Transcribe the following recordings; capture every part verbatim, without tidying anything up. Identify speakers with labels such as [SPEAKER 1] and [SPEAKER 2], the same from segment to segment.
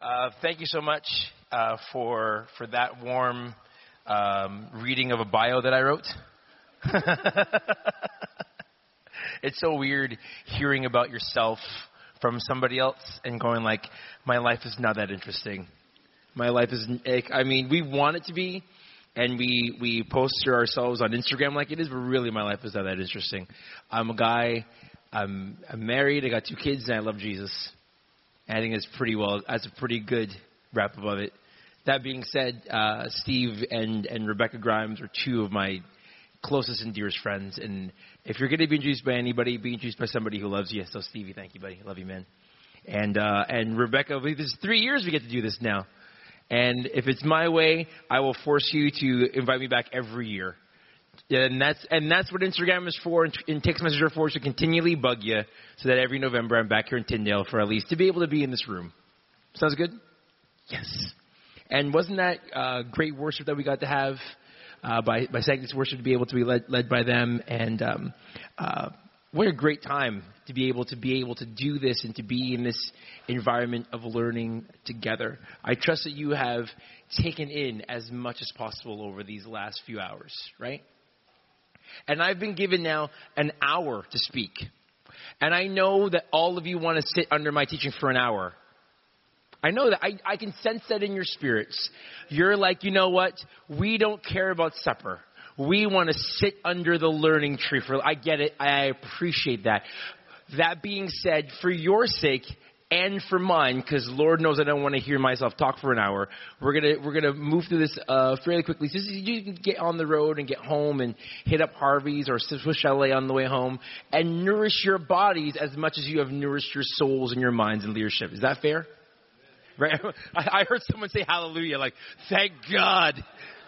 [SPEAKER 1] Uh, thank you so much uh, for for that warm um, reading of a bio that I wrote. It's so weird hearing about yourself from somebody else and going like, my life is not that interesting. My life is, I mean, we want it to be, and we, we poster ourselves on Instagram like it is, but really my life is not that interesting. I'm a guy, I'm, I'm married, I got two kids, and I love Jesus. And I think it's pretty well, that's a pretty good wrap up of it. That being said, uh, Steve and, and Rebecca Grimes are two of my closest and dearest friends. And if you're going to be introduced by anybody, be introduced by somebody who loves you. So Stevie, thank you, buddy. Love you, man. And, uh, and Rebecca, this is three years we get to do this now. And if it's my way, I will force you to invite me back every year. And that's and that's what Instagram is for, and, and text message are for, to continually bug you, so that every November I'm back here in Tyndale for at least to be able to be in this room. Sounds good? Yes. And wasn't that uh, great worship that we got to have uh, by by Sanctus Worship, to be able to be led led by them? And um, uh, what a great time to be able to be able to do this and to be in this environment of learning together. I trust that you have taken in as much as possible over these last few hours, right? And I've been given now an hour to speak. And I know that all of you want to sit under my teaching for an hour. I know that. I, I can sense that in your spirits. You're like, you know what? We don't care about supper. We want to sit under the learning tree. For I get it. I appreciate that. That being said, for your sake and for mine, because Lord knows I don't want to hear myself talk for an hour, we're gonna we're gonna move through this uh, fairly quickly. So you can get on the road and get home and hit up Harvey's or Swiss Chalet on the way home and nourish your bodies as much as you have nourished your souls and your minds in leadership. Is that fair? Right? I heard someone say hallelujah, like, thank God.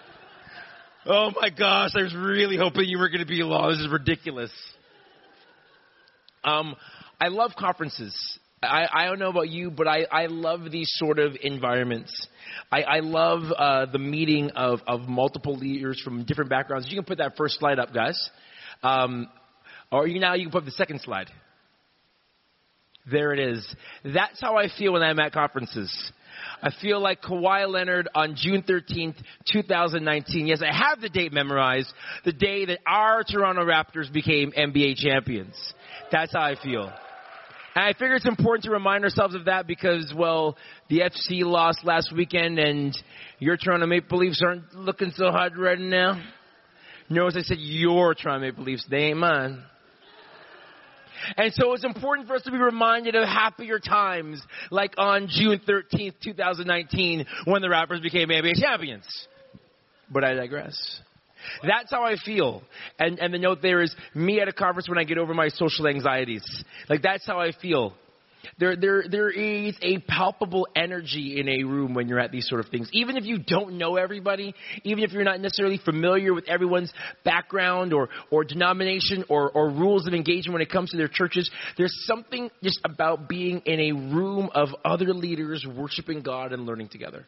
[SPEAKER 1] Oh my gosh, I was really hoping you were going to be along. This is ridiculous. Um, I love conferences. I, I don't know about you, but I, I love these sort of environments. I, I love uh, the meeting of, of multiple leaders from different backgrounds. You can put that first slide up, guys. Um, or you now you can put the second slide. There it is. That's how I feel when I'm at conferences. I feel like Kawhi Leonard on June thirteenth, twenty nineteen. Yes, I have the date memorized. The day that our Toronto Raptors became N B A champions. That's how I feel. And I figure it's important to remind ourselves of that because, well, the F C lost last weekend and your Toronto Maple Leafs aren't looking so hot right now. Notice I said your Toronto Maple Leafs. They ain't mine. And so it's important for us to be reminded of happier times, like on June thirteenth, twenty nineteen, when the Raptors became N B A champions. But I digress. That's how I feel. And and the note there is me at a conference when I get over my social anxieties. Like, that's how I feel. There there there is a palpable energy in a room when you're at these sort of things. Even if you don't know everybody, even if you're not necessarily familiar with everyone's background or, or denomination or, or rules of engagement when it comes to their churches, there's something just about being in a room of other leaders worshiping God and learning together.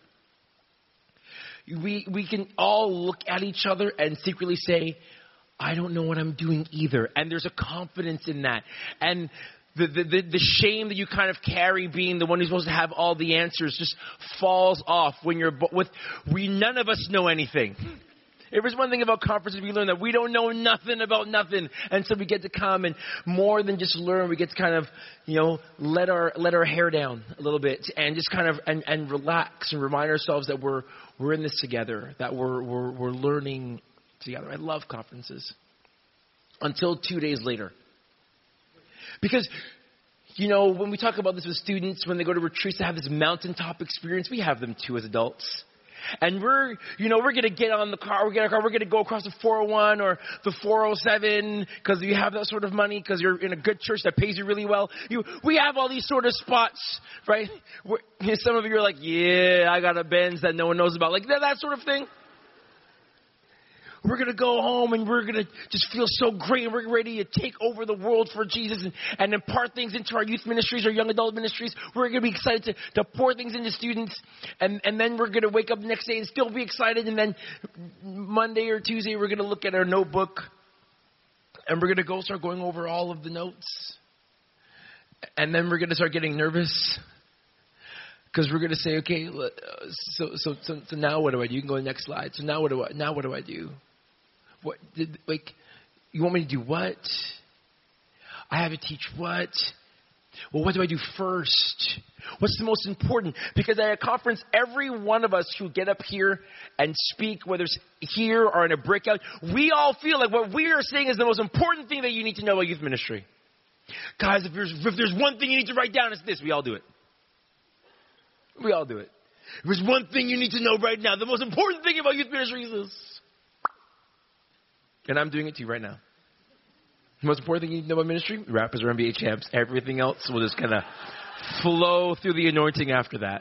[SPEAKER 1] We we can all look at each other and secretly say, I don't know what I'm doing either. And there's a confidence in that. And the, the, the, the shame that you kind of carry being the one who's supposed to have all the answers just falls off when you're with, we none of us know anything. If there's one thing about conferences, we learn that we don't know nothing about nothing. And so we get to come and more than just learn, we get to kind of, you know, let our, let our hair down a little bit and just kind of, and, and relax and remind ourselves that we're, we're in this together, that we're, we're, we're learning together. I love conferences until two days later. Because, you know, when we talk about this with students, when they go to retreats, they have this mountaintop experience. We have them too as adults. And we're, you know, we're going to get on the car, we're going to we're going to go across the four oh one or the four oh seven because you have that sort of money because you're in a good church that pays you really well. You, we have all these sort of spots, right? We're, some of you are like, yeah, I got a Benz that no one knows about. Like that, that sort of thing. We're going to go home and we're going to just feel so great and we're ready to take over the world for Jesus and, and impart things into our youth ministries or young adult ministries. We're going to be excited to, to pour things into students. And, and then we're going to wake up the next day and still be excited. And then Monday or Tuesday, we're going to look at our notebook and we're going to go start going over all of the notes. And then we're going to start getting nervous Because we're going to say, okay, so, so so so now what do I do? You can go to the next slide. So now what do I now what do I do? What did, like you want me to do what? I have to teach what? Well, what do I do first? What's the most important? Because at a conference, every one of us who get up here and speak, whether it's here or in a breakout, we all feel like what we are saying is the most important thing that you need to know about youth ministry. Guys, if there's, if there's one thing you need to write down, it's this. We all do it. We all do it. If there's one thing you need to know right now, the most important thing about youth ministry is this. And I'm doing it to you right now. The most important thing you need to know about ministry, rappers or N B A champs. Everything else will just kind of flow through the anointing after that.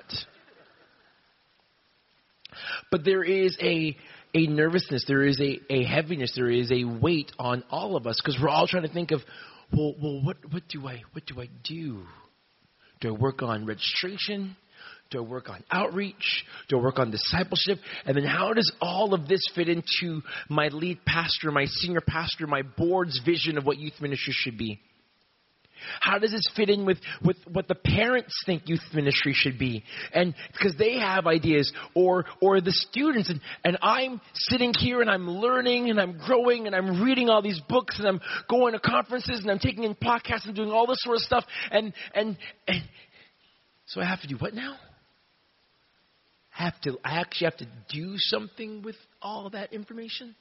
[SPEAKER 1] But there is a a nervousness, there is a, a heaviness, there is a weight on all of us because we're all trying to think of, well, well, what what do I what do I do? Do I work on registration? Do I work on outreach? Do I work on discipleship? And then how does all of this fit into my lead pastor, my senior pastor, my board's vision of what youth ministry should be? How does this fit in with, with what the parents think youth ministry should be? And because they have ideas, or or the students, and, and I'm sitting here and I'm learning and I'm growing and I'm reading all these books and I'm going to conferences and I'm taking in podcasts and doing all this sort of stuff. And and, and so I have to do what now? I have to I actually have to do something with all that information?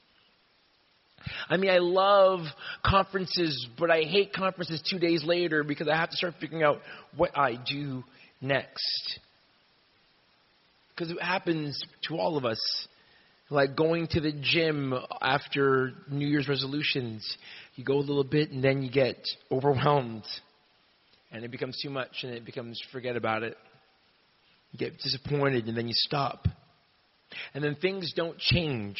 [SPEAKER 1] I mean, I love conferences, but I hate conferences two days later because I have to start figuring out what I do next. Because it happens to all of us. Like going to the gym after New Year's resolutions. You go a little bit and then you get overwhelmed. And it becomes too much and it becomes forget about it. You get disappointed and then you stop. And then things don't change.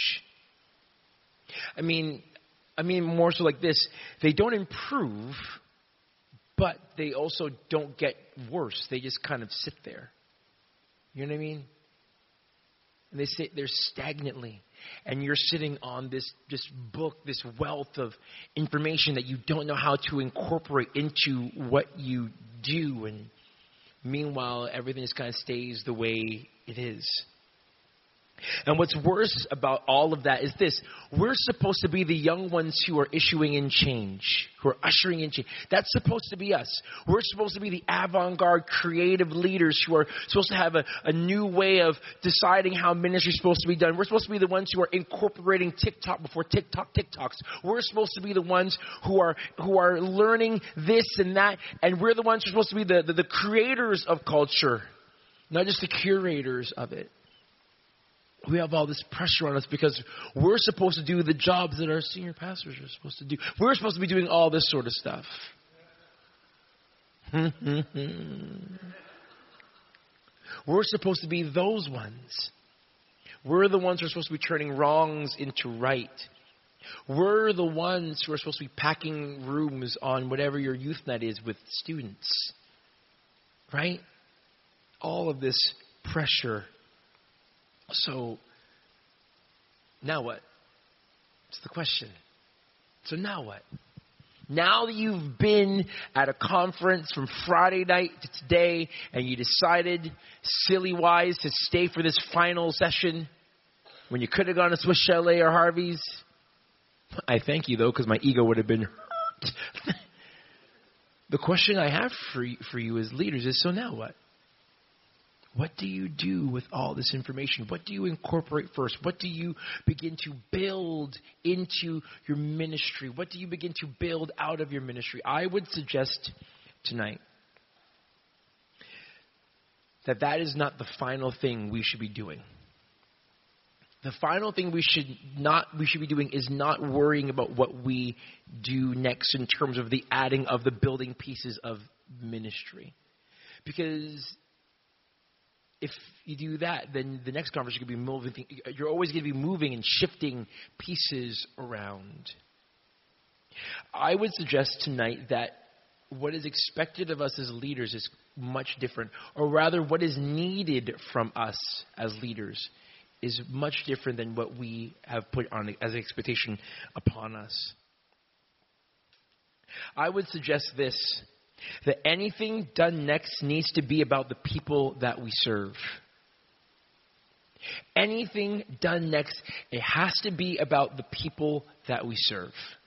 [SPEAKER 1] I mean, I mean more so like this. They don't improve, but they also don't get worse. They just kind of sit there. You know what I mean? And they sit there stagnantly. And you're sitting on this, this book, this wealth of information that you don't know how to incorporate into what you do. And meanwhile, everything just kind of stays the way it is. And what's worse about all of that is this. We're supposed to be the young ones who are issuing in change, who are ushering in change. That's supposed to be us. We're supposed to be the avant-garde creative leaders who are supposed to have a, a new way of deciding how ministry is supposed to be done. We're supposed to be the ones who are incorporating TikTok before TikTok TikToks. We're supposed to be the ones who are who are learning this and that. And we're the ones who are supposed to be the, the, the creators of culture, not just the curators of it. We have all this pressure on us because we're supposed to do the jobs that our senior pastors are supposed to do. We're supposed to be doing all this sort of stuff. We're supposed to be those ones. We're the ones who are supposed to be turning wrongs into right. We're the ones who are supposed to be packing rooms on whatever your youth night is with students. Right? All of this pressure. So, now what? That's the question. So now what? Now that you've been at a conference from Friday night to today and you decided, silly-wise, to stay for this final session when you could have gone to Swiss Chalet or Harvey's, I thank you, though, because my ego would have been hurt. The question I have for you, for you as leaders is, so now what? What do you do with all this information? What do you incorporate first? What do you begin to build into your ministry? What do you begin to build out of your ministry? I would suggest tonight that that is not the final thing we should be doing. The final thing we should not we should be doing is not worrying about what we do next in terms of the adding of the building pieces of ministry. Because if you do that, then the next conference you're going to be moving. You're always going to be moving and shifting pieces around. I would suggest tonight that what is expected of us as leaders is much different, or rather, what is needed from us as leaders is much different than what we have put on as an expectation upon us. I would suggest this: that anything done next needs to be about the people that we serve. Anything done next, it has to be about the people that we serve.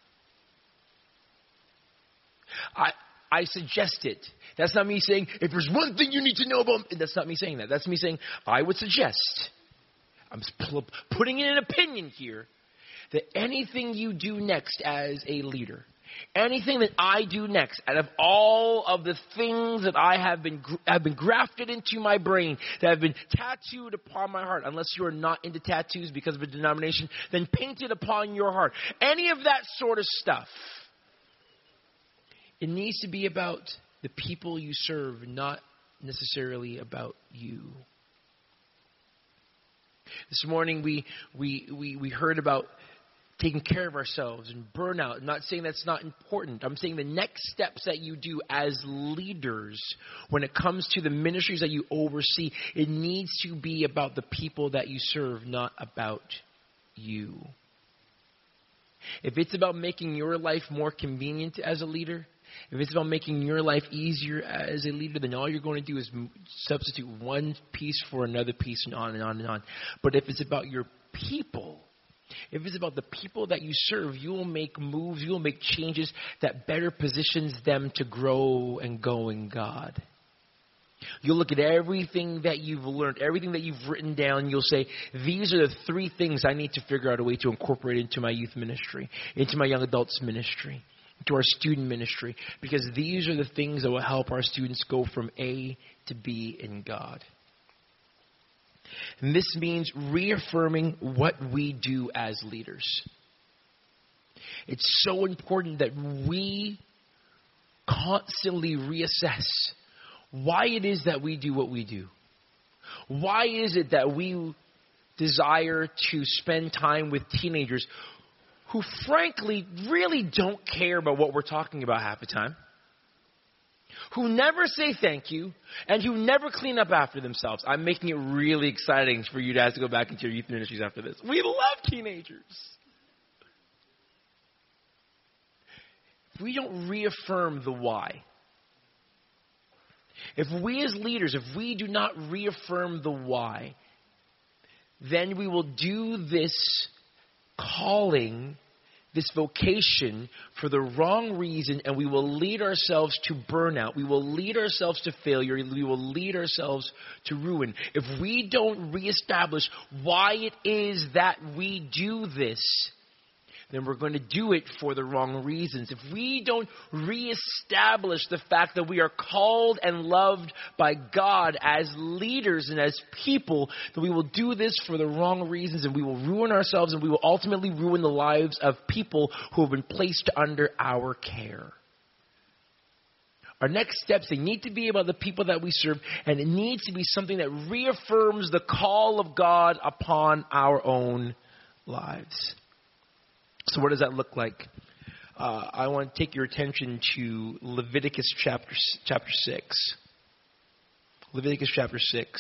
[SPEAKER 1] I I suggest it. That's not me saying, if there's one thing you need to know about, that's not me saying that. That's me saying, I would suggest, I'm putting in an opinion here, that anything you do next as a leader, anything that I do next, out of all of the things that I have been have been grafted into my brain, that have been tattooed upon my heart, unless you are not into tattoos because of a denomination, then painted upon your heart, any of that sort of stuff, it needs to be about the people you serve, not necessarily about you. This morning we we we, we heard about taking care of ourselves and burnout. I'm not saying that's not important. I'm saying the next steps that you do as leaders when it comes to the ministries that you oversee, it needs to be about the people that you serve, not about you. If it's about making your life more convenient as a leader, if it's about making your life easier as a leader, then all you're going to do is substitute one piece for another piece and on and on and on. But if it's about your people, if it's about the people that you serve, you will make moves, you will make changes that better positions them to grow and go in God. You'll look at everything that you've learned, everything that you've written down. You'll say, these are the three things I need to figure out a way to incorporate into my youth ministry, into my young adults ministry, to our student ministry, because these are the things that will help our students go from A to B in God. And this means reaffirming what we do as leaders. It's so important that we constantly reassess why it is that we do what we do. Why is it that we desire to spend time with teenagers who frankly really don't care about what we're talking about half the time, who never say thank you, and who never clean up after themselves? I'm making it really exciting for you guys to go back into your youth ministries after this. We love teenagers. If we don't reaffirm the why, if we as leaders, if we do not reaffirm the why, then we will do this calling, this vocation, for the wrong reason, and we will lead ourselves to burnout. We will lead ourselves to failure. We will lead ourselves to ruin. If we don't reestablish why it is that we do this, then we're going to do it for the wrong reasons. If we don't reestablish the fact that we are called and loved by God as leaders and as people, then we will do this for the wrong reasons, and we will ruin ourselves, and we will ultimately ruin the lives of people who have been placed under our care. Our next steps, they need to be about the people that we serve, and it needs to be something that reaffirms the call of God upon our own lives. So what does that look like? Uh, I want to take your attention to Leviticus chapter chapter six. Leviticus chapter six.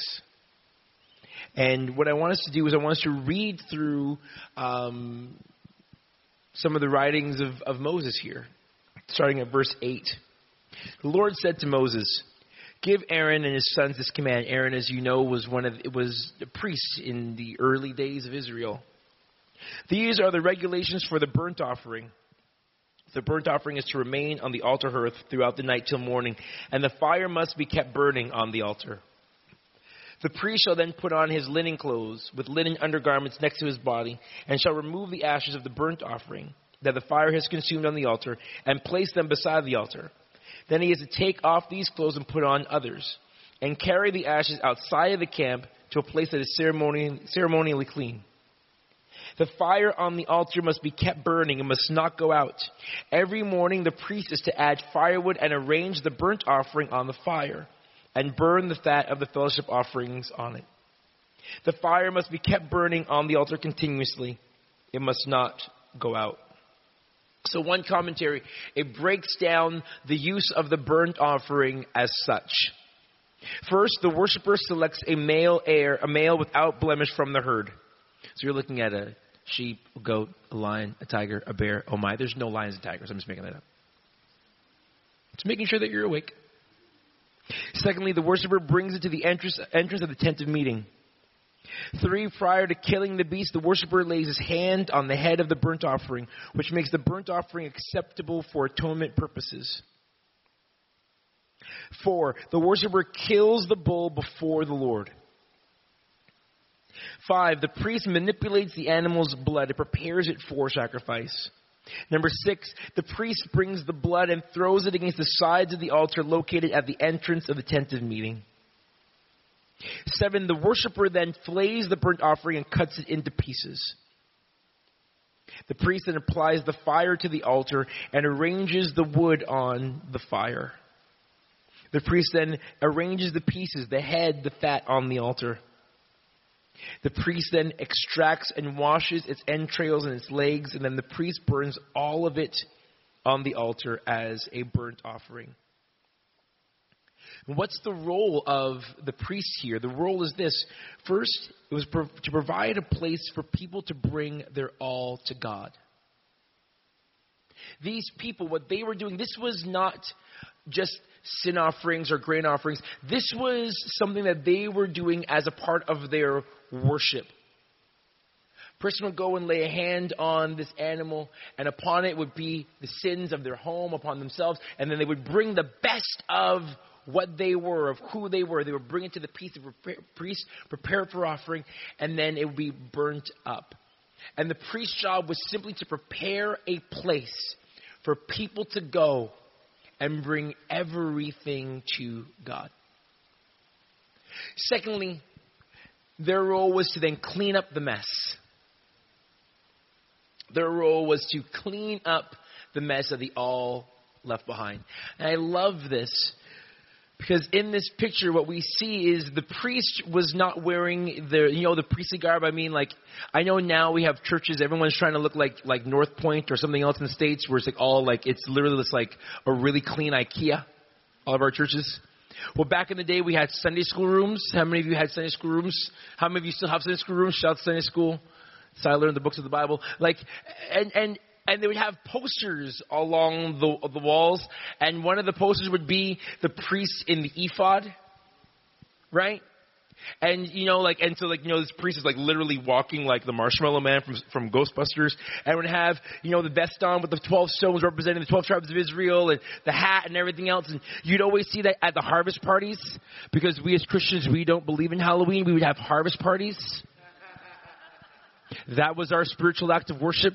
[SPEAKER 1] And what I want us to do is I want us to read through um, some of the writings of, of Moses here, starting at verse eight. The Lord said to Moses, "Give Aaron and his sons this command." Aaron, as you know, was one of was a priest in the early days of Israel. "These are the regulations for the burnt offering. The burnt offering is to remain on the altar hearth throughout the night till morning, and the fire must be kept burning on the altar. The priest shall then put on his linen clothes with linen undergarments next to his body, and shall remove the ashes of the burnt offering that the fire has consumed on the altar, and place them beside the altar. Then he is to take off these clothes and put on others, and carry the ashes outside of the camp to a place that is ceremonially, ceremonially clean. The fire on the altar must be kept burning and must not go out. Every morning the priest is to add firewood and arrange the burnt offering on the fire, and burn the fat of the fellowship offerings on it. The fire must be kept burning on the altar continuously. It must not go out." So one commentary, it breaks down the use of the burnt offering as such. First, the worshiper selects a male heir, a male without blemish from the herd. So you're looking at a sheep, a goat, a lion, a tiger, a bear. Oh my, there's no lions and tigers. I'm just making that up. It's making sure that you're awake. Secondly, the worshiper brings it to the entrance, entrance of the tent of meeting. Three, prior to killing the beast, the worshiper lays his hand on the head of the burnt offering, which makes the burnt offering acceptable for atonement purposes. Four, the worshiper kills the bull before the Lord. Five, the priest manipulates the animal's blood and prepares it for sacrifice. Number six, the priest brings the blood and throws it against the sides of the altar located at the entrance of the tent of meeting. Seven, the worshiper then flays the burnt offering and cuts it into pieces. The priest then applies the fire to the altar and arranges the wood on the fire. The priest then arranges the pieces, the head, the fat on the altar. The priest then extracts and washes its entrails and its legs, and then the priest burns all of it on the altar as a burnt offering. What's the role of the priest here? The role is this. First, it was pro- to provide a place for people to bring their all to God. These people, what they were doing, this was not just sin offerings or grain offerings. This was something that they were doing as a part of their worship. A person would go and lay a hand on this animal, and upon it would be the sins of their home upon themselves, and then they would bring the best of what they were, of who they were. They would bring it to the priest, prepare it for offering, and then it would be burnt up. And the priest's job was simply to prepare a place for people to go and bring everything to God. Secondly, their role was to then clean up the mess. Their role was to clean up the mess of the all left behind. And I love this because in this picture, what we see is the priest was not wearing the, you know, the priestly garb. I mean, like, I know now we have churches, everyone's trying to look like, like North Point or something else in the States where it's like all like, it's literally just like a really clean IKEA. All of our churches. Well, back in the day, we had Sunday school rooms. How many of you had Sunday school rooms? How many of you still have Sunday school rooms? Shout out to Sunday school. So I learned the books of the Bible. Like, and, and, and they would have posters along the, the walls. And one of the posters would be the priest in the ephod. Right? And, you know, like, and so, like, you know, this priest is, like, literally walking like the Marshmallow Man from from Ghostbusters. And would have, you know, the vest on with the twelve stones representing the twelve tribes of Israel and the hat and everything else. And you'd always see that at the harvest parties. Because we as Christians, we don't believe in Halloween. We would have harvest parties. That was our spiritual act of worship.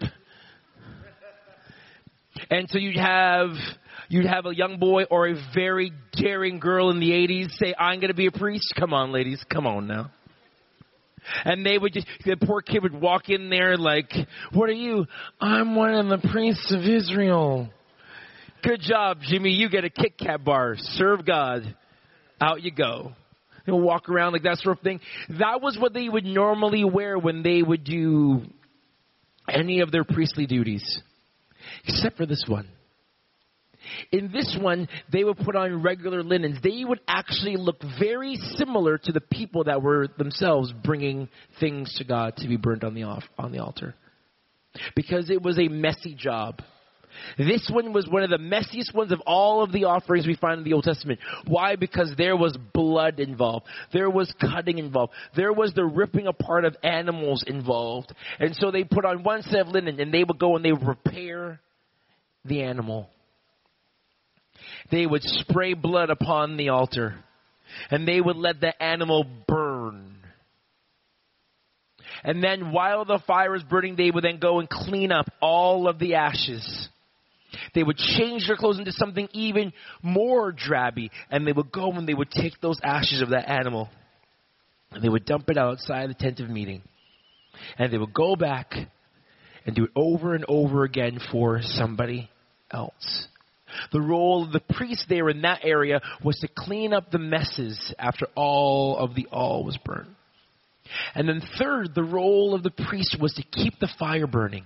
[SPEAKER 1] And so you'd have... You'd have a young boy or a very daring girl in the eighties say, I'm going to be a priest. Come on, ladies. Come on now. And they would just, the poor kid would walk in there like, what are you? I'm one of the priests of Israel. Good job, Jimmy. You get a Kit Kat bar. Serve God. Out you go. They'll walk around like that sort of thing. That was what they would normally wear when they would do any of their priestly duties. Except for this one. In this one, they would put on regular linens. They would actually look very similar to the people that were themselves bringing things to God to be burnt on the off, on the altar. Because it was a messy job. This one was one of the messiest ones of all of the offerings we find in the Old Testament. Why? Because there was blood involved. There was cutting involved. There was the ripping apart of animals involved. And so they put on one set of linen and they would go and they would prepare the animal. They would spray blood upon the altar. And they would let the animal burn. And then while the fire was burning, they would then go and clean up all of the ashes. They would change their clothes into something even more drabby. And they would go and they would take those ashes of that animal. And they would dump it outside the tent of meeting. And they would go back and do it over and over again for somebody else. The role of the priest there in that area was to clean up the messes after all of the all was burned. And then third, the role of the priest was to keep the fire burning.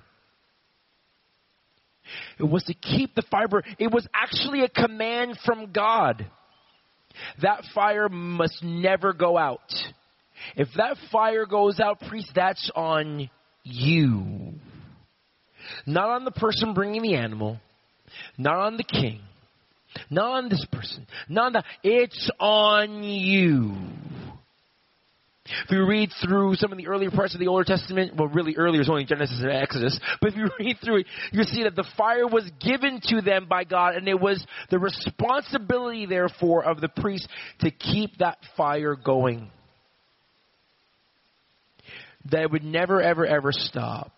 [SPEAKER 1] It was to keep the fire burning. It was actually a command from God. That fire must never go out. If that fire goes out, priest, that's on you. Not on the person bringing the animal. Not on the king, not on this person, not on that. It's on you. If you read through some of the earlier parts of the Old Testament, well, really earlier is only Genesis and Exodus, but if you read through it, you see that the fire was given to them by God, and it was the responsibility, therefore, of the priest to keep that fire going. That it would never, ever, ever stop.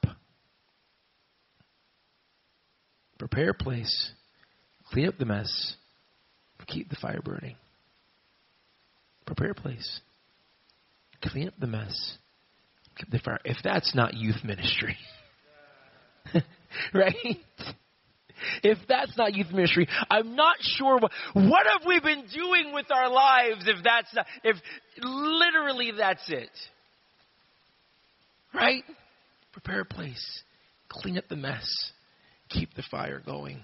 [SPEAKER 1] Prepare a place, clean up the mess, keep the fire burning. Prepare a place. Clean up the mess. Keep the fire. If that's not youth ministry. Right? If that's not youth ministry, I'm not sure what, what have we been doing with our lives if that's not, if literally that's it. Right? Prepare a place. Clean up the mess. Keep the fire going.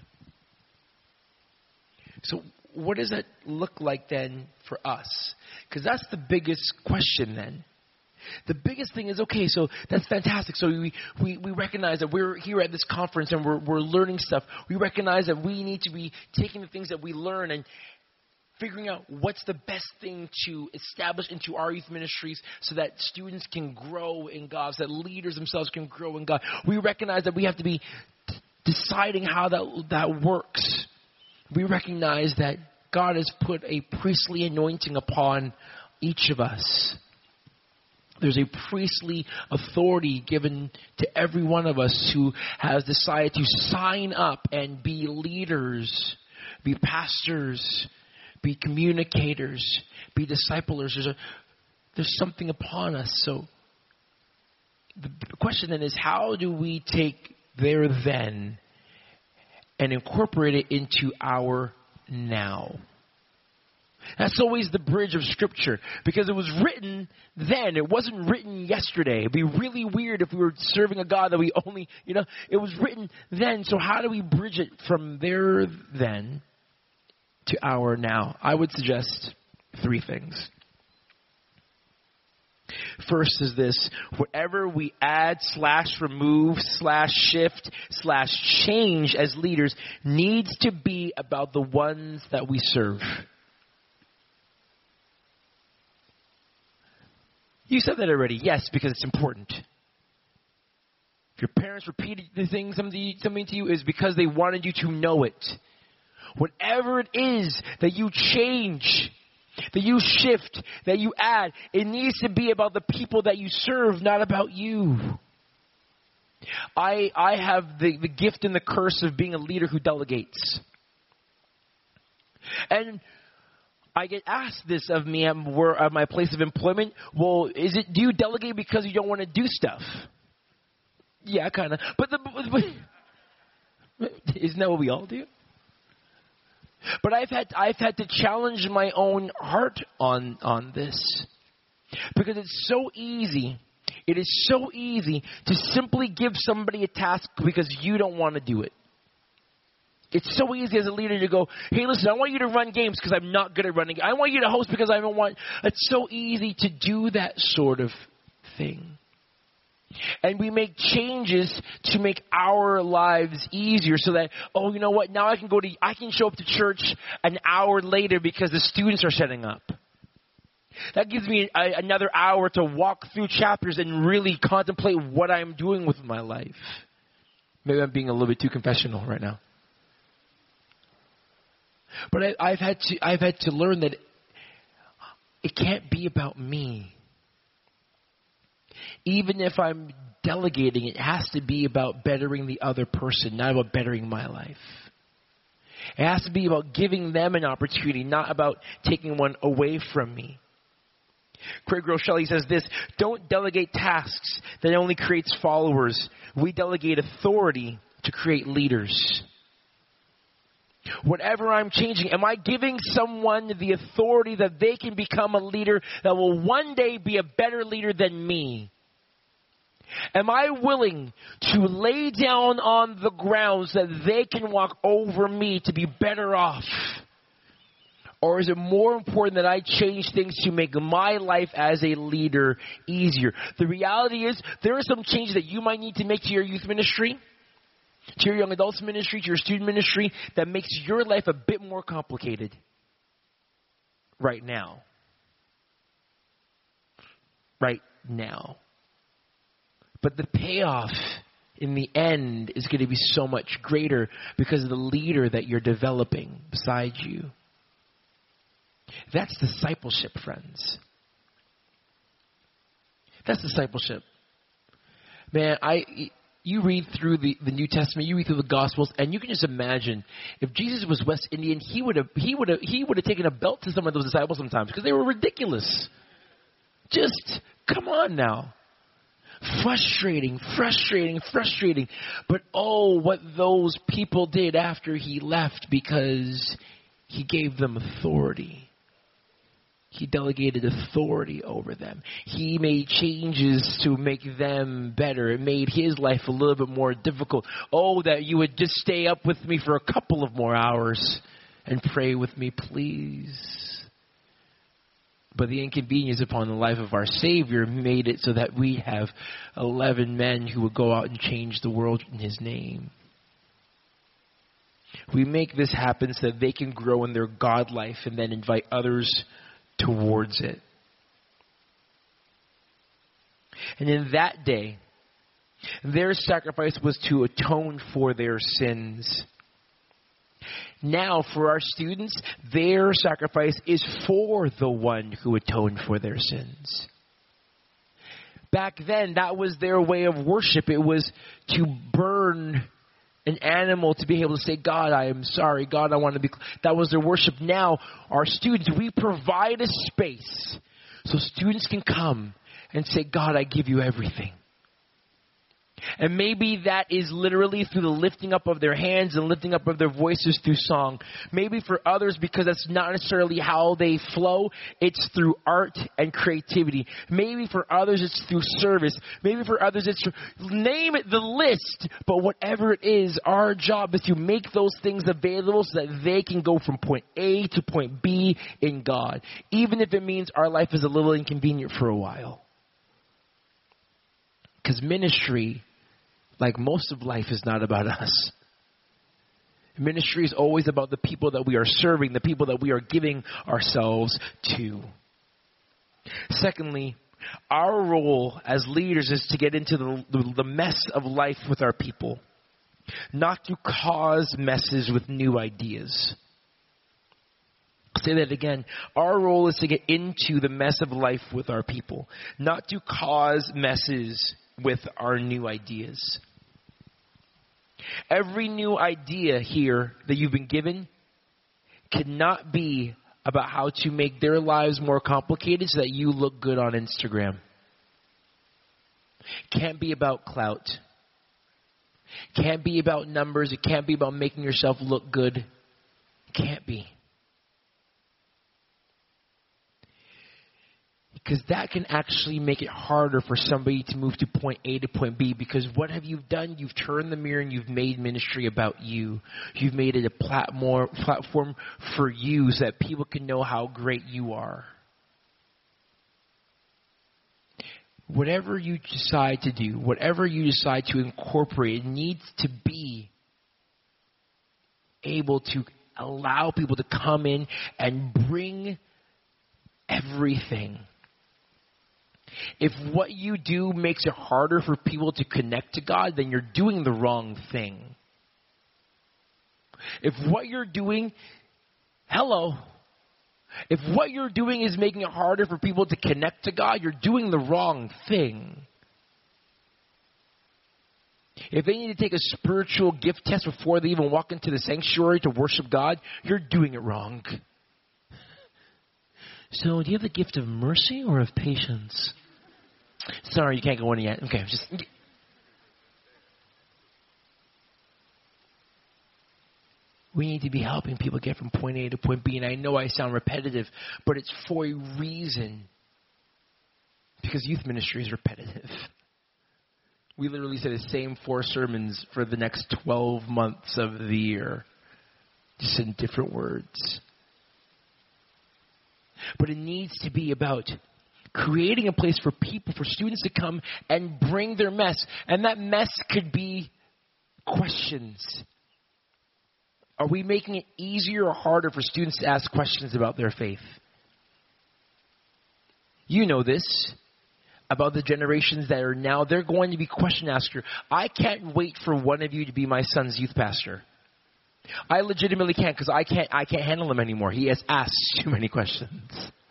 [SPEAKER 1] So what does that look like then for us? Because that's the biggest question then. The biggest thing is, okay, so that's fantastic. So we, we, we recognize that we're here at this conference and we're, we're learning stuff. We recognize that we need to be taking the things that we learn and figuring out what's the best thing to establish into our youth ministries so that students can grow in God, so that leaders themselves can grow in God. We recognize that we have to be t- deciding how that, that works. We recognize that God has put a priestly anointing upon each of us. There's a priestly authority given to every one of us who has decided to sign up and be leaders, be pastors, be communicators, be disciplers. There's, a, there's something upon us. So the question then is, how do we take there then and incorporate it into our now? That's always the bridge of Scripture, because it was written then. It wasn't written yesterday. It'd be really weird if we were serving a God that we only, you know, it was written then. So how do we bridge it from there then to our now? I would suggest three things. First is this: whatever we add, slash remove, slash shift, slash change as leaders needs to be about the ones that we serve. You said that already. Yes, because it's important. If your parents repeated the thing, something, something to you, is because they wanted you to know it. Whatever it is that you change, that you shift, that you add, it needs to be about the people that you serve, not about you. I I have the, the gift and the curse of being a leader who delegates. And I get asked this of me at, where, at my place of employment. Well, is it, do you delegate because you don't want to do stuff? Yeah, kind of. But, the, but isn't that what we all do? But I've had I've had to challenge my own heart on on this, because it's so easy. It is so easy to simply give somebody a task because you don't want to do it. It's so easy as a leader to go, hey, listen, I want you to run games because I'm not good at running. I want you to host because I don't want. It's so easy to do that sort of thing. And we make changes to make our lives easier so that, oh, you know what, now I can go to, I can show up to church an hour later because the students are setting up. That gives me a, another hour to walk through chapters and really contemplate what I'm doing with my life. Maybe I'm being a little bit too confessional right now. But I, I've had to I've had to learn that it can't be about me. Even if I'm delegating, it has to be about bettering the other person, not about bettering my life. It has to be about giving them an opportunity, not about taking one away from me. Craig Rochelle says this: don't delegate tasks that only creates followers. We delegate authority to create leaders. Whatever I'm changing, am I giving someone the authority that they can become a leader that will one day be a better leader than me? Am I willing to lay down on the grounds that they can walk over me to be better off? Or is it more important that I change things to make my life as a leader easier? The reality is, there are some changes that you might need to make to your youth ministry. to your young adults ministry, to your student ministry, that makes your life a bit more complicated right now. Right now. But the payoff in the end is going to be so much greater because of the leader that you're developing beside you. That's discipleship, friends. That's discipleship. Man, I you read through the, the New Testament, you read through the Gospels, and you can just imagine if Jesus was West Indian, he would have he would have he would have taken a belt to some of those disciples sometimes because they were ridiculous. Just come on now. Frustrating, frustrating, frustrating. But oh, what those people did after he left, because he gave them authority. He delegated authority over them. He made changes to make them better. It made his life a little bit more difficult. Oh, that you would just stay up with me for a couple of more hours and pray with me, please. But the inconvenience upon the life of our Savior made it so that we have eleven men who would go out and change the world in his name. We make this happen so that they can grow in their God life and then invite others towards it. And in that day, their sacrifice was to atone for their sins. Now, for our students, their sacrifice is for the one who atoned for their sins. Back then, that was their way of worship. It was to burn an animal to be able to say, God, I am sorry. God, I want to be... That was their worship. Now, our students, we provide a space so students can come and say, God, I give you everything. And maybe that is literally through the lifting up of their hands and lifting up of their voices through song. Maybe for others, because that's not necessarily how they flow, it's through art and creativity. Maybe for others, it's through service. Maybe for others, it's through, name it the list. But whatever it is, our job is to make those things available so that they can go from point A to point B in God. Even if it means our life is a little inconvenient for a while. Because ministry, like most of life, is not about us. Ministry is always about the people that we are serving, the people that we are giving ourselves to. Secondly, our role as leaders is to get into the, the, the mess of life with our people, not to cause messes with new ideas. I'll say that again. Our role is to get into the mess of life with our people, not to cause messes with our new ideas. Every new idea here that you've been given cannot be about how to make their lives more complicated so that you look good on Instagram. Can't be about clout. Can't be about numbers. It can't be about making yourself look good. Can't be. Because that can actually make it harder for somebody to move to point A to point B. Because what have you done? You've turned the mirror and you've made ministry about you. You've made it a platform, platform for you so that people can know how great you are. Whatever you decide to do, whatever you decide to incorporate, it needs to be able to allow people to come in and bring everything. If what you do makes it harder for people to connect to God, then you're doing the wrong thing. If what you're doing, hello, if what you're doing is making it harder for people to connect to God, you're doing the wrong thing. If they need to take a spiritual gift test before they even walk into the sanctuary to worship God, you're doing it wrong. So, do you have the gift of mercy or of patience? Sorry, you can't go in yet. Okay, just... We need to be helping people get from point A to point B. And I know I sound repetitive, but it's for a reason. Because youth ministry is repetitive. We literally say the same four sermons for the next twelve months of the year. Just in different words. But it needs to be about creating a place for people, for students to come and bring their mess. And that mess could be questions. Are we making it easier or harder for students to ask questions about their faith? You know this about the generations that are now. They're going to be question askers. I can't wait for one of you to be my son's youth pastor. I legitimately can't, because I can't, I can't handle him anymore. He has asked too many questions.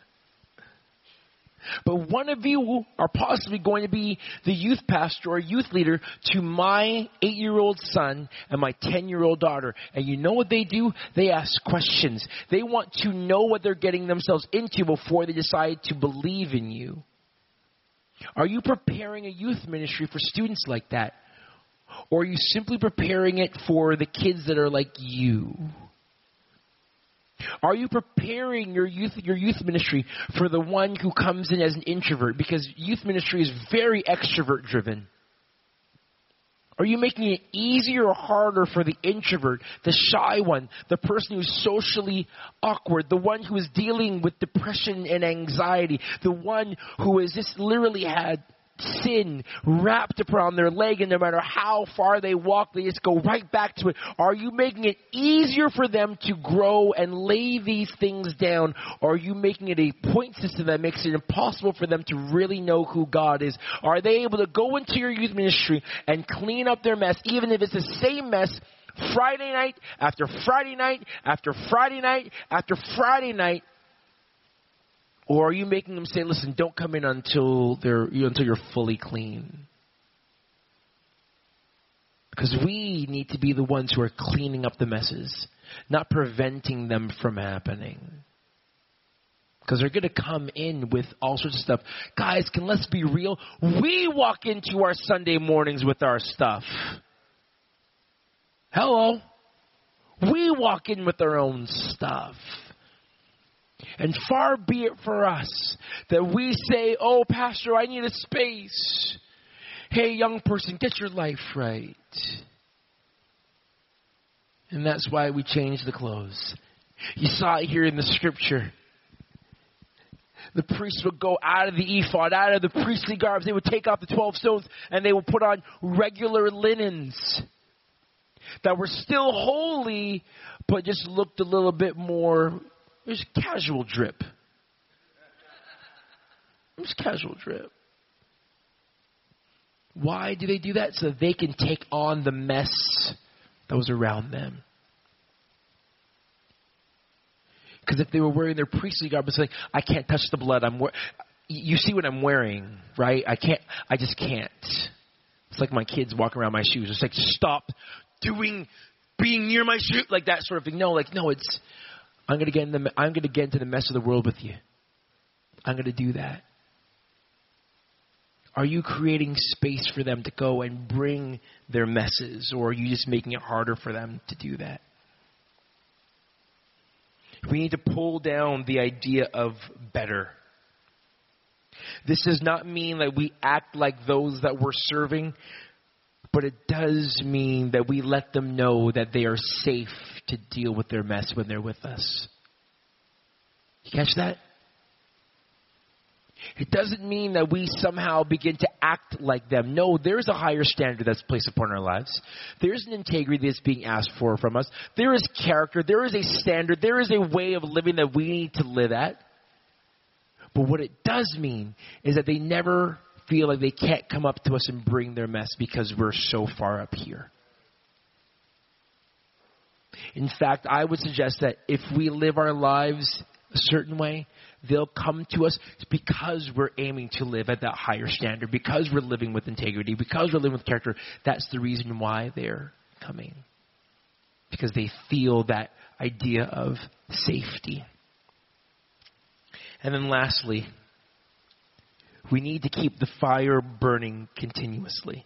[SPEAKER 1] But one of you are possibly going to be the youth pastor or youth leader to my eight-year-old son and my ten-year-old daughter. And you know what they do? They ask questions. They want to know what they're getting themselves into before they decide to believe in you. Are you preparing a youth ministry for students like that? Or are you simply preparing it for the kids that are like you? Are you preparing your youth your youth ministry for the one who comes in as an introvert? Because youth ministry is very extrovert driven. Are you making it easier or harder for the introvert, the shy one, the person who's socially awkward, the one who is dealing with depression and anxiety, the one who has just literally had sin wrapped around their leg, and no matter how far they walk, they just go right back to it? Are you making it easier for them to grow and lay these things down? Or are you making it a point system that makes it impossible for them to really know who God is? Are they able to go into your youth ministry and clean up their mess, even if it's the same mess Friday night after Friday night after Friday night after Friday night? Or are you making them say, listen, don't come in until they're until you're fully clean? Because we need to be the ones who are cleaning up the messes, not preventing them from happening. Because they're going to come in with all sorts of stuff. Guys, can let's be real. We walk into our Sunday mornings with our stuff. Hello. We walk in with our own stuff. And far be it for us that we say, oh, Pastor, I need a space. Hey, young person, get your life right. And that's why we change the clothes. You saw it here in the scripture. The priests would go out of the ephod, out of the priestly garbs. They would take off the twelve stones and they would put on regular linens that were still holy, but just looked a little bit more. It was casual drip. It was casual drip. Why do they do that? So that they can take on the mess that was around them. Because if they were wearing their priestly garb, it's like, I can't touch the blood. I'm wearing. You see what I'm wearing, right? I can't. I just can't. It's like my kids walking around my shoes. It's like, stop doing, being near my shoe, like that sort of thing. No, like no, it's. I'm going to get in the. I'm going to get into the mess of the world with you. I'm going to do that. Are you creating space for them to go and bring their messes, or are you just making it harder for them to do that? We need to pull down the idea of better. This does not mean that we act like those that we're serving, but it does mean that we let them know that they are safe to deal with their mess when they're with us. You catch that? It doesn't mean that we somehow begin to act like them. No, there's a higher standard that's placed upon our lives. There's an integrity that's being asked for from us. There is character. There is a standard. There is a way of living that we need to live at. But what it does mean is that they never feel like they can't come up to us and bring their mess because we're so far up here. In fact, I would suggest that if we live our lives a certain way, they'll come to us because we're aiming to live at that higher standard, because we're living with integrity, because we're living with character. That's the reason why they're coming. Because they feel that idea of safety. And then lastly, we need to keep the fire burning continuously.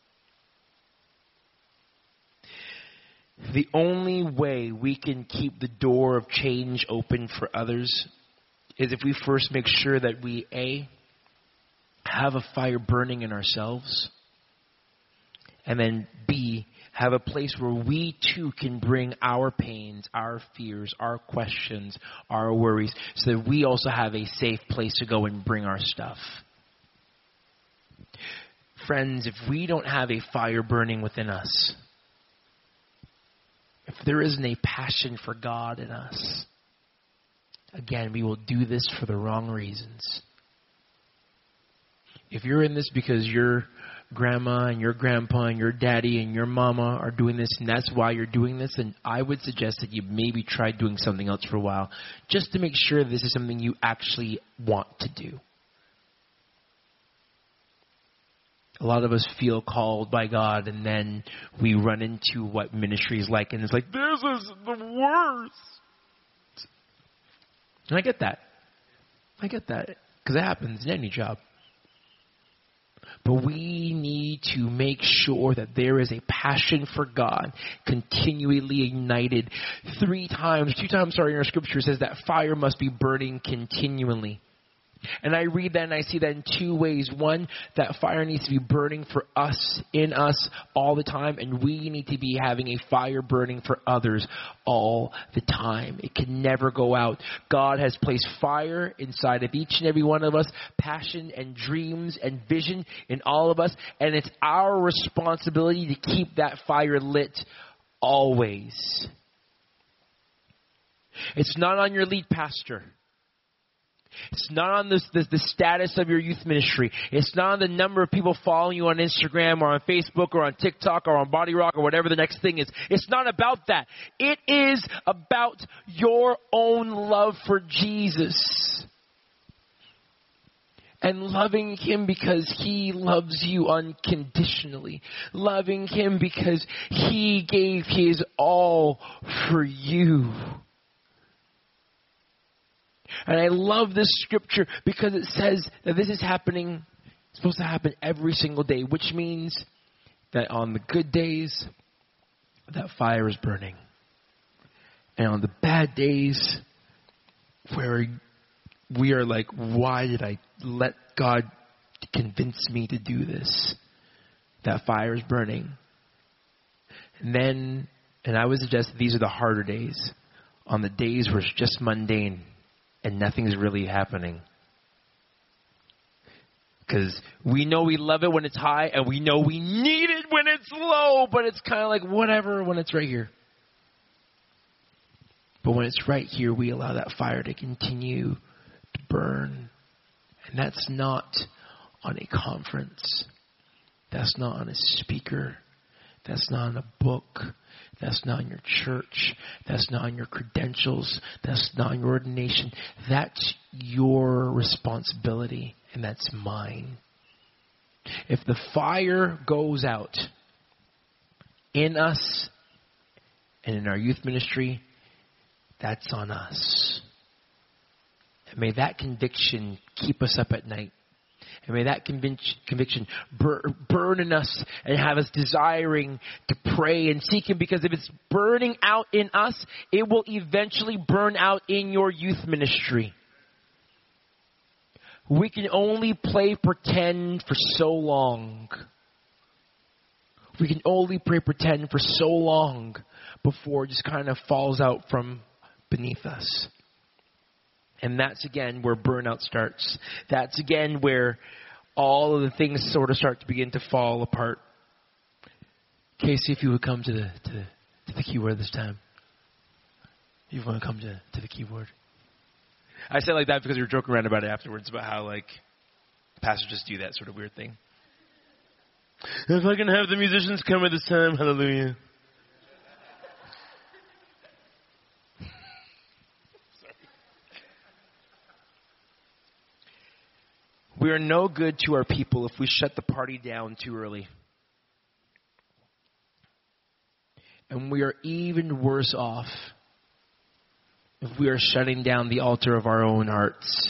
[SPEAKER 1] The only way we can keep the door of change open for others is if we first make sure that we, A, have a fire burning in ourselves, and then B, have a place where we too can bring our pains, our fears, our questions, our worries, so that we also have a safe place to go and bring our stuff. Friends, if we don't have a fire burning within us, there isn't a passion for God in us, again, we will do this for the wrong reasons. If you're in this because your grandma and your grandpa and your daddy and your mama are doing this and that's why you're doing this, then I would suggest that you maybe try doing something else for a while just to make sure this is something you actually want to do. A lot of us feel called by God, and then we run into what ministry is like, and it's like, this is the worst. And I get that. I get that, because it happens in any job. But we need to make sure that there is a passion for God continually ignited. Three times, two times, sorry, in our scripture says that fire must be burning continually. And I read that and I see that in two ways. One, that fire needs to be burning for us, in us, all the time. And we need to be having a fire burning for others all the time. It can never go out. God has placed fire inside of each and every one of us, passion and dreams and vision in all of us. And it's our responsibility to keep that fire lit always. It's not on your lead pastor. It's not on this, this, the status of your youth ministry. It's not on the number of people following you on Instagram or on Facebook or on TikTok or on Body Rock or whatever the next thing is. It's not about that. It is about your own love for Jesus. And loving Him because He loves you unconditionally. Loving Him because He gave His all for you. And I love this scripture because it says that this is happening, it's supposed to happen every single day, which means that on the good days, that fire is burning. And on the bad days, where we are like, why did I let God convince me to do this? That fire is burning. And then, and I would suggest that these are the harder days. On the days where it's just mundane and nothing's really happening. Because we know we love it when it's high, and we know we need it when it's low, but it's kind of like whatever when it's right here. But when it's right here, we allow that fire to continue to burn. And that's not on a conference. That's not on a speaker. That's not on a book. That's not in your church. That's not in your credentials. That's not in your ordination. That's your responsibility, and that's mine. If the fire goes out in us and in our youth ministry, that's on us. And may that conviction keep us up at night. And may that conviction burn in us and have us desiring to pray and seek Him. Because if it's burning out in us, it will eventually burn out in your youth ministry. We can only play pretend for so long. We can only play pretend for so long before it just kind of falls out from beneath us. And that's, again, where burnout starts. That's, again, where all of the things sort of start to begin to fall apart. Casey, if you would come to the to, to the keyboard this time. You want to come to, to the keyboard. I said like that because we were joking around about it afterwards, about how, like, pastors just do that sort of weird thing. If I can have the musicians come at this time, hallelujah. We are no good to our people if we shut the party down too early. And we are even worse off if we are shutting down the altar of our own hearts.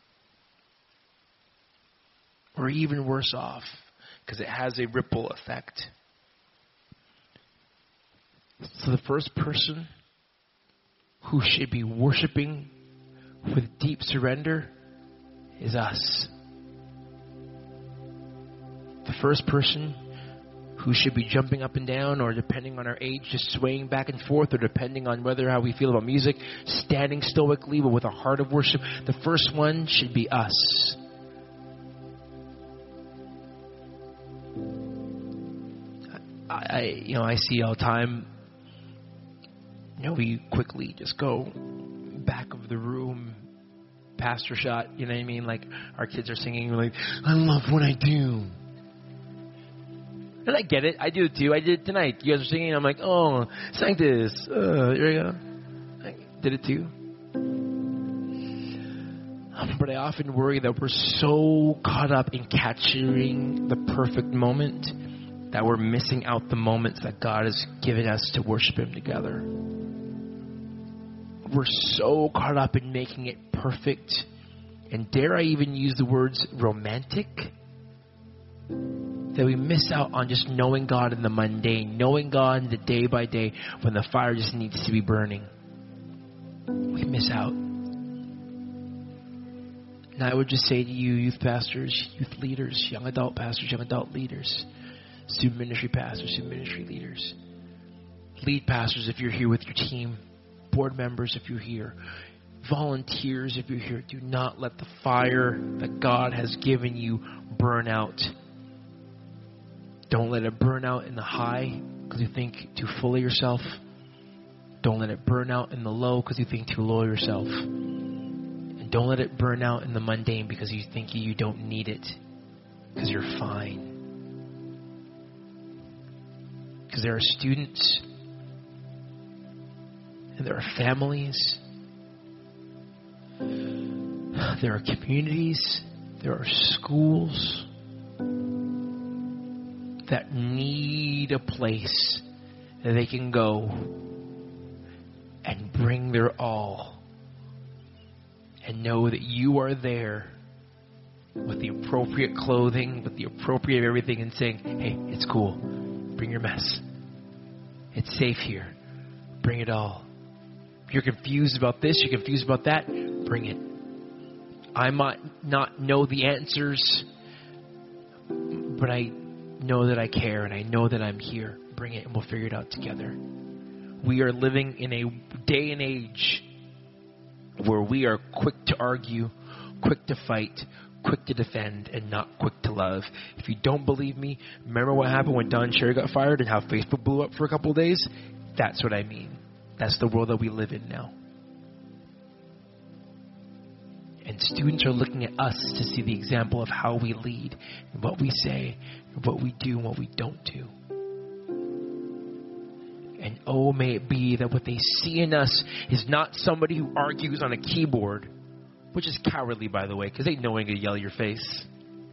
[SPEAKER 1] We're even worse off because it has a ripple effect. So the first person who should be worshiping with deep surrender is us. The first person who should be jumping up and down, or depending on our age, just swaying back and forth, or depending on whether how we feel about music, standing stoically but with a heart of worship, the first one should be us. I, I you know, I see all the time You know, we quickly just go back of the room, pastor shot, you know what I mean? Like, our kids are singing, we're like, I love what I do. And I get it. I do it too. I did it tonight. You guys are singing, I'm like, oh, Sanctus. Uh, here we go. I did it too. Um, but I often worry that we're so caught up in capturing the perfect moment that we're missing out the moments that God has given us to worship Him together. We're so caught up in making it perfect, and dare I even use the words romantic, that we miss out on just knowing God in the mundane, knowing God in the day by day when the fire just needs to be burning. We miss out. And I would just say to you, youth pastors, youth leaders, young adult pastors, young adult leaders, student ministry pastors, student ministry leaders, lead pastors if you're here with your team, board members if you're here, volunteers if you're here, do not let the fire that God has given you burn out. Don't let it burn out in the high because you think too full of yourself. Don't let it burn out in the low because you think too low of yourself. And don't let it burn out in the mundane because you think you don't need it because you're fine. Because there are students and there are families, there are communities, there are schools that need a place that they can go and bring their all and know that you are there with the appropriate clothing, with the appropriate everything, and saying, hey, it's cool. Bring your mess. It's safe here. Bring it all. If you're confused about this, you're confused about that, bring it. I might not know the answers, but I know that I care and I know that I'm here. Bring it and we'll figure it out together. We are living in a day and age where we are quick to argue, quick to fight, quick to defend, and not quick to love. If you don't believe me, remember what happened when Don Cherry got fired and how Facebook blew up for a couple of days? That's what I mean. That's the world that we live in now. And students are looking at us to see the example of how we lead, and what we say, and what we do, and what we don't do. And oh, may it be that what they see in us is not somebody who argues on a keyboard, which is cowardly, by the way, because they know I'm going to yell your face.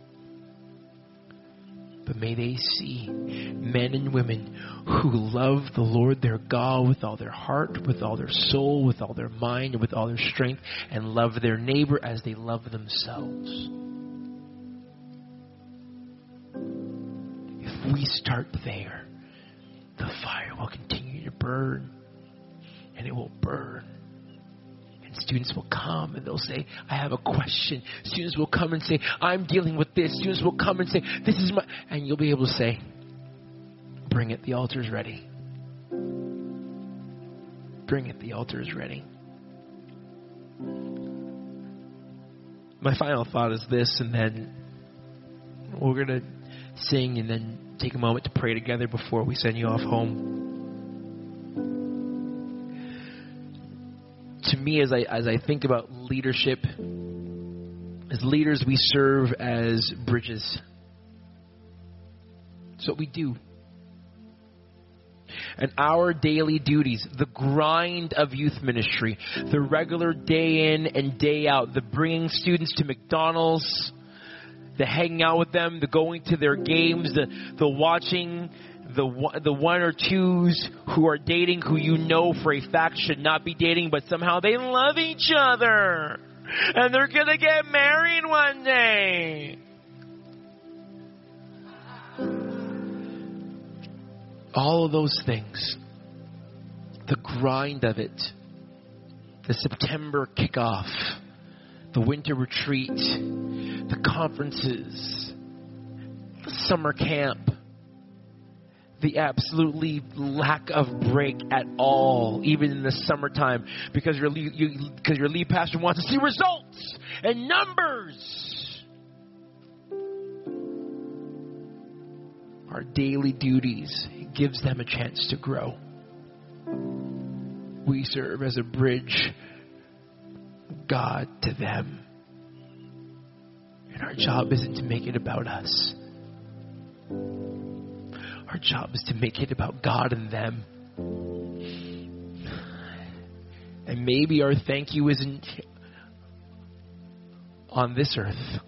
[SPEAKER 1] But may they see men and women who love the Lord their God with all their heart, with all their soul, with all their mind, and with all their strength, and love their neighbor as they love themselves. If we start there, the fire will continue to burn, and it will burn. And students will come and they'll say, I have a question. Students will come and say, I'm dealing with this. Students will come and say, this is my... And you'll be able to say, bring it, the altar is ready. Bring it, the altar is ready. My final thought is this, and then we're going to sing and then take a moment to pray together before we send you off home. To me, as I as I think about leadership, as leaders, we serve as bridges. It's what we do. And our daily duties, the grind of youth ministry, the regular day in and day out, the bringing students to McDonald's, the hanging out with them, the going to their games, the the watching the the one or twos who are dating, who you know for a fact should not be dating, but somehow they love each other and they're gonna get married one day. All of those things, the grind of it, the September kickoff, the winter retreat, the conferences, the summer camp, the absolutely lack of break at all, even in the summertime, because your lead, you, because your lead pastor wants to see results and numbers. Our daily duties, it gives them a chance to grow. we serve as a bridge, God, to them. And our job isn't to make it about us. Our job is to make it about God and them. And maybe our thank you isn't on this earth.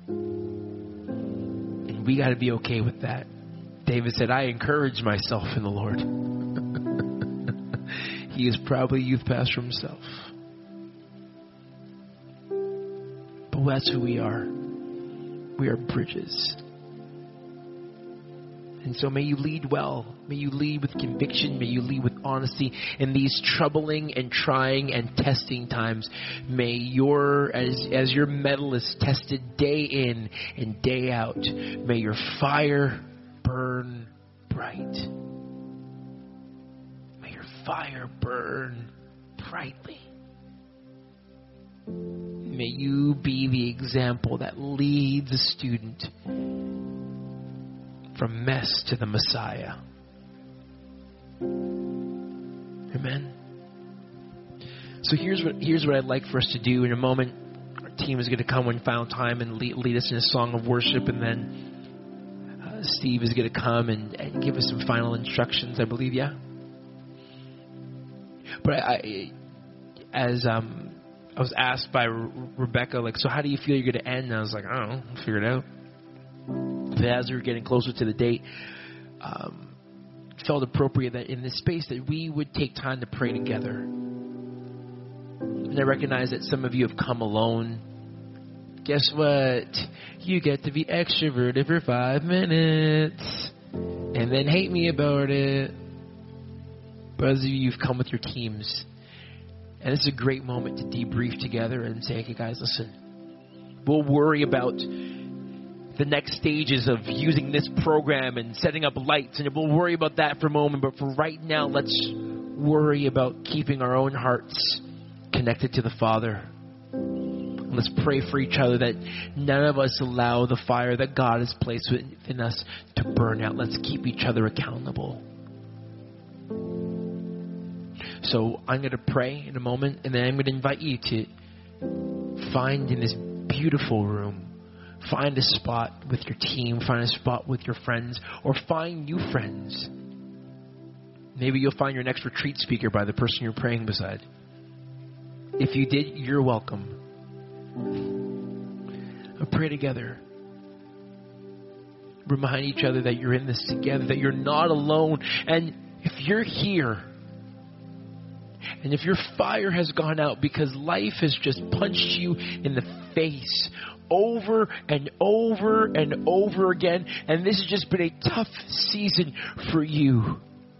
[SPEAKER 1] And we got to be okay with that. David said, I encourage myself in the Lord. He is probably a youth pastor himself. But that's who we are. We are bridges. And so may you lead well. May you lead with conviction. May you lead with honesty in these troubling and trying and testing times. May your, as, as your metal is tested day in and day out, may your fire burn bright. May your fire burn brightly. May you be the example that leads a student from mess to the Messiah. Amen. So here's what here's what I'd like for us to do. In a moment, our team is going to come one final time and lead, lead us in a song of worship, and then uh, Steve is going to come and, and give us some final instructions, I believe, yeah? But I, I as um, I was asked by Re- Rebecca, like, so how do you feel you're going to end? And I was like, I don't know, I'll figure it out. But as we were getting closer to the date, um, it felt appropriate that in this space that we would take time to pray together. And I recognize that some of you have come alone. Guess what? You get to be extroverted for five minutes and then hate me about it. But others of you, you've come with your teams. And this is a great moment to debrief together and say, okay, guys, listen. We'll worry about the next stages of using this program and setting up lights, and we'll worry about that for a moment. But for right now, let's worry about keeping our own hearts connected to the Father. Let's pray for each other that none of us allow the fire that God has placed within us to burn out. Let's keep each other accountable. So I'm going to pray in a moment, and then I'm going to invite you to find in this beautiful room, find a spot with your team, find a spot with your friends, or find new friends. Maybe you'll find your next retreat speaker by the person you're praying beside. If you did, you're welcome. I'll pray together. Remind each other that you're in this together, that you're not alone. And if you're here, and if your fire has gone out because life has just punched you in the face over and over and over again, and this has just been a tough season for you,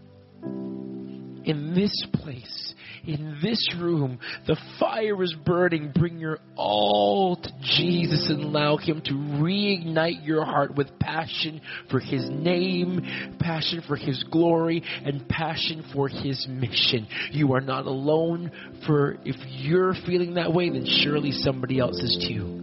[SPEAKER 1] in this place, in this room, the fire is burning. Bring your all to Jesus and allow Him to reignite your heart with passion for His name, passion for His glory, and passion for His mission. You are not alone. For if you're feeling that way, then surely somebody else is too.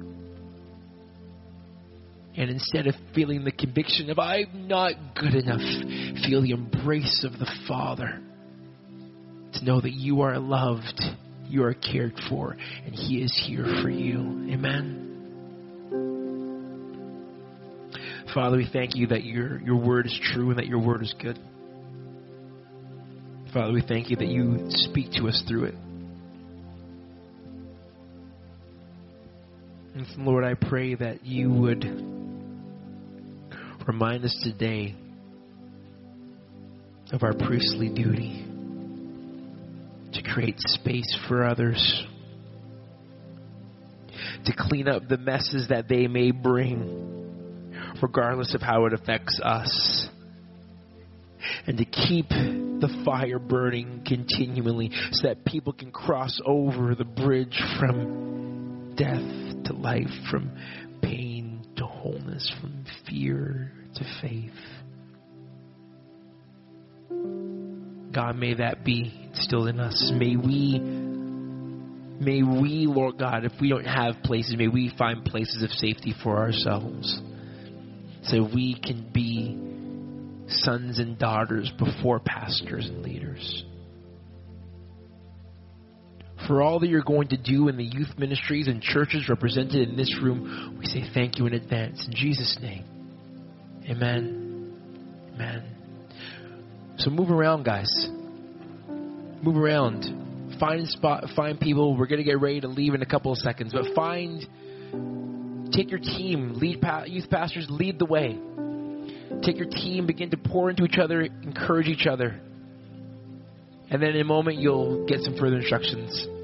[SPEAKER 1] And instead of feeling the conviction of I'm not good enough, feel the embrace of the Father. To know that you are loved, you are cared for, and He is here for you. Amen. Father, we thank you that your, your word is true and that your word is good. Father, we thank you that you speak to us through it. And Lord, I pray that you would remind us today of our priestly duty to create space for others, to clean up the messes that they may bring, regardless of how it affects us, and to keep the fire burning continually so that people can cross over the bridge from death to life, from pain to wholeness, from fear to faith. God, may that be instilled in us. May we, may we, Lord God, if we don't have places, may we find places of safety for ourselves so we can be sons and daughters before pastors and leaders. for all that you're going to do in the youth ministries and churches represented in this room. We say thank you in advance. In Jesus' name. Amen. Amen. So move around, guys. Move around. Find spot. Find people. We're going to get ready to leave in a couple of seconds. But find, take your team. Lead pa- youth pastors, lead the way. Take your team. Begin to pour into each other. Encourage each other. And then in a moment, you'll get some further instructions.